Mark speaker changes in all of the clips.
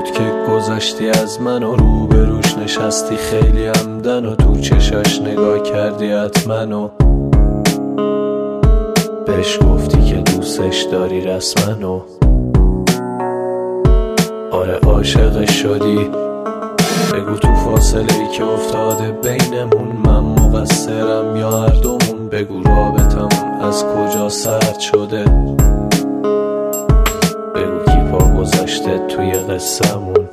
Speaker 1: بود که گذشتی از من و روبروش نشستی خیلی عمدن و تو چشاش نگاه کردی حتما و بهش گفتی که دوستش داری رسما و آره عاشقش شدی. بگو تو فاصله ای که افتاده بینمون من مقصرم یا هر دومون، بگو رابطمون از کجا سرد شده، بگو کی پا گذاشته توی قصه‌مون.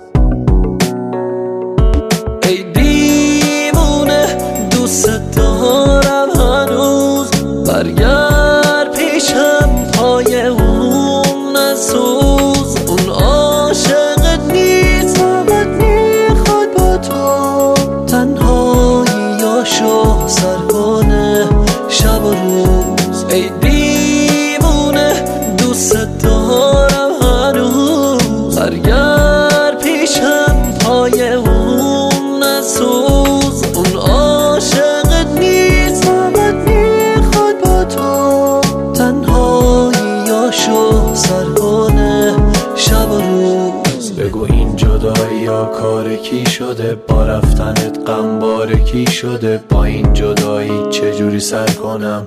Speaker 2: ای دیوونه دوست دارم هنوز، برگرد پیشم پای اون نسوز، اون عاشقت نیست فقط میخواد با تو تنهاییاشو سر کنه شب و روز. ای دیوونه دوست دارم هنوز، برگرد پیشم پای اون نسوز، اون عاشقت نیست فقط میخواد با تو تنهاییاشو سر کنه شب و روز.
Speaker 1: بگو این جدایی یا کار کی شده، با رفتنت غمبار کی شده، با این جدایی چجوری سر کنم،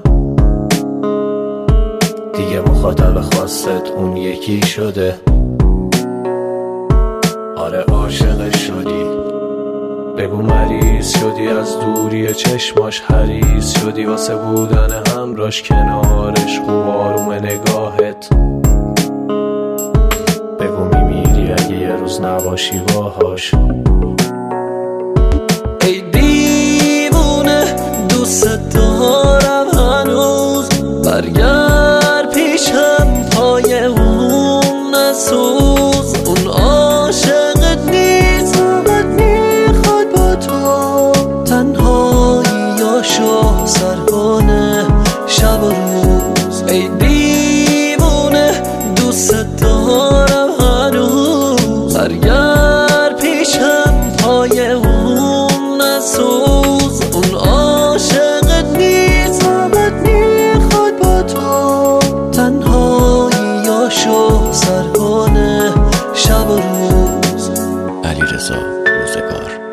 Speaker 1: دیگه مخاطب خواستت اون یکی شده. آره عاشقش شدی. بگو مریض شدی از دوری چشماش، حریص شدی واسه بودن همراش کنارش، خوب آروم نگاهت. بگو میمیری اگه یه روز نباشی باهاش.
Speaker 2: ای دیوونه دوست دارم هنوز، برگرد پیشم پای اون نسوز، اون عاشقت نیست فقط میخواد با تو تنهاییاشو سر کنه شب و روز. ای دیوونه دوست دارم هنوز، برگرد پیشم پای اون نسوز، اون عاشقت نیست فقط میخواد با تو تنهاییاشو سر کنه شب و روز.
Speaker 3: علیرضا روزگار.